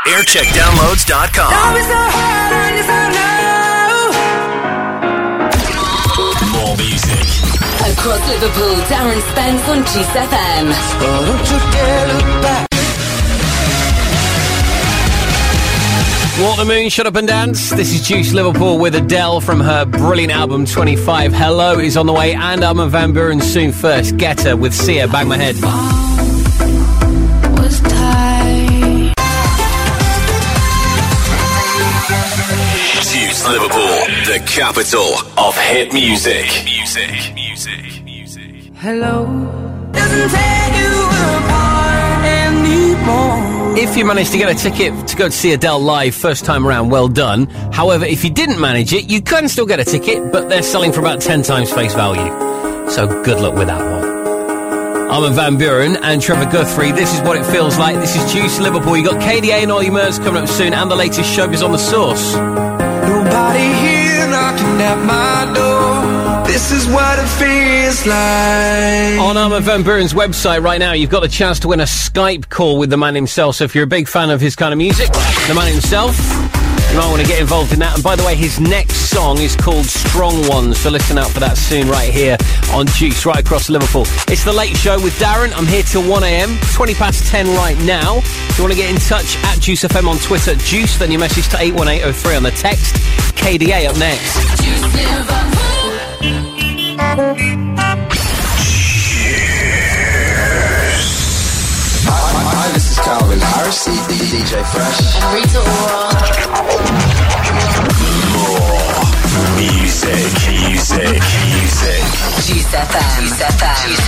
Aircheckdownloads.com. More music. Across Liverpool, Darren Spence on Juice FM. Walk the Moon, Shut Up and Dance. This is Juice Liverpool with Adele from her brilliant album 25. Hello is on the way, and Armin van Buuren soon. First, Get Her with Sia, Bang My Head. Juice Liverpool, the capital of hit music. Hello doesn't take you apart anymore. If you managed to get a ticket to go to see Adele live first time around, well done. However, if you didn't manage it, you can still get a ticket, but they're selling for about 10 times face value. So good luck with that one. Armin van Buuren and Trevor Guthrie. This is what it feels like. This is Juice Liverpool. You got KDA and Ollie Murs coming up soon, and the latest Showbiz on the Source. Nobody here knocking at my door. This is what it feels like. On Armin van Buuren's website right now, you've got the chance to win a Skype call with the man himself. So if you're a big fan of his kind of music, the man himself, you might want to get involved in that. And by the way, his next song is called Strong Ones, so listen out for that soon right here on Juice, right across Liverpool. It's The Late Show with Darren. I'm here till 1am, 20 past 10 right now. If you want to get in touch, at Juice FM on Twitter, Juice, then your message to 81803 on the text. KDA up next. Juice Liverpool. Hi, this is Calvin Harris, DJ Fresh. And Rita Ora. More music. Juice FM. Juice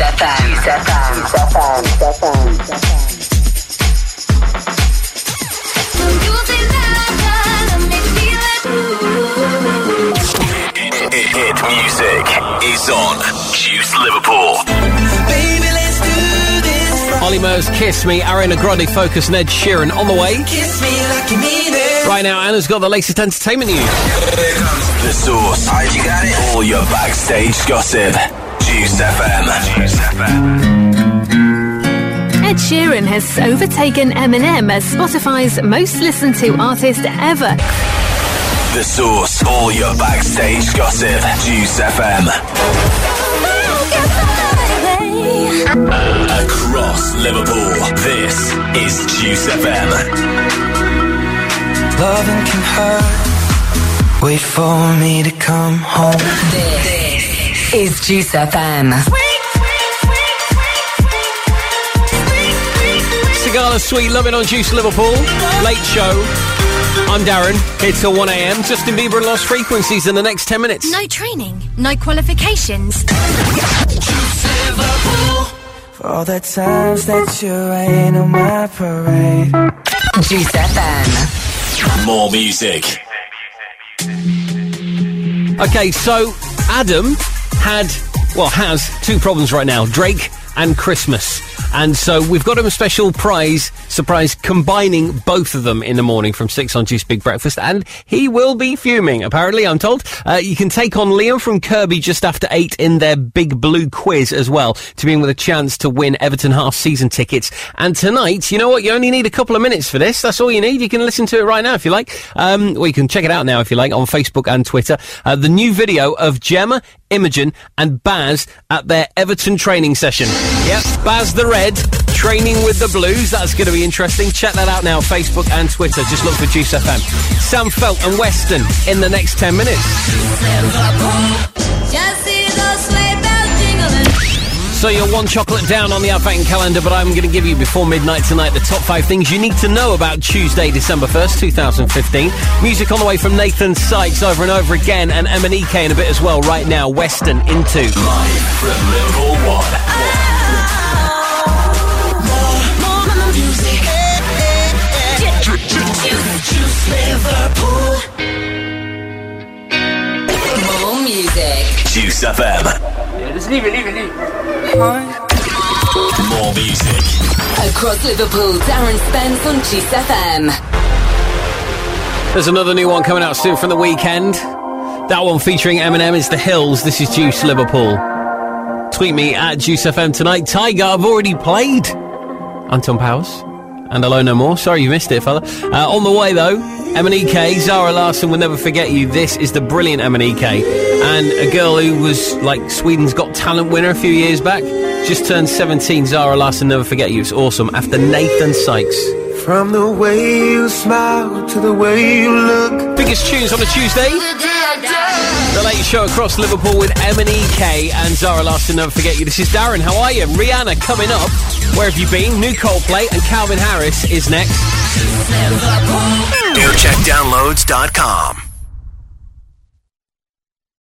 Hit music is on Juice Liverpool. Baby, let's do this. Ollie Murs, Kiss Me, Ariana Grande, Focus, Ed Sheeran on the way. Kiss me like you mean it. Right now, Anna's got the latest entertainment news. Here comes The Source. You got it? All your backstage gossip. Juice FM. Ed Sheeran has overtaken Eminem as Spotify's most listened to artist ever. The Source. All your backstage gossip. Juice FM. Across Liverpool. This is Juice FM. Loving can hurt. Wait for me to come home. This is Juice FM. Sigala Sweet Loving on Juice Liverpool. Late Show. I'm Darren, here till 1am. Justin Bieber and Lost Frequencies in the next 10 minutes. No training, no qualifications. For all the times that you rain on my parade. Juice FM. More music. Okay, so Adam has two problems right now, Drake and Christmas. And so we've got him a special surprise combining both of them in the morning from 6 on Juice Big Breakfast, and he will be fuming, apparently, I'm told. You can take on Liam from Kirby just after 8 in their Big Blue quiz as well, to be in with a chance to win Everton half-season tickets. And tonight, you know what, you only need a couple of minutes for this. That's all you need. You can listen to it right now if you like. Or you can check it out now if you like on Facebook and Twitter. The new video of Gemma, Imogen and Baz at their Everton training session. Yep, Baz the Red training with the Blues. That's going to be interesting. Check that out now, Facebook and Twitter. Just look for Juice FM. Sam Felt and Weston in the next 10 minutes. So you're one chocolate down on the advent calendar, but I'm going to give you before midnight tonight the top 5 things you need to know about Tuesday, December 1st, 2015. Music on the way from Nathan Sykes over and over again, and M&EK in a bit as well. Right now, Weston into Live from Liverpool 1. More music. Juice Liverpool. More music. Juice FM. Just leave it. More music. Across Liverpool, Darren Spence on Juice FM. There's another new one coming out soon from the weekend. That one featuring Eminem is The Hills. This is Juice Liverpool. Tweet me at Juice FM tonight. Tiger, I've already played. Anton Powers. And Hello No More. Sorry you missed it, fella. On the way, though, M&EK, Zara Larsson, Will Never Forget You. This is the brilliant M&EK. And a girl who was, like, Sweden's Got Talent winner a few years back. Just turned 17, Zara Larsson, Never Forget You. It's awesome. After Nathan Sykes. From the way you smile to the way you look. Biggest tunes on a Tuesday. The late show across Liverpool with M&EK and Zara Larsson, Never Forget You. This is Darren. How are you? Rihanna coming up. Where have you been? New Coldplay and Calvin Harris is next. NewCheckDownloads.com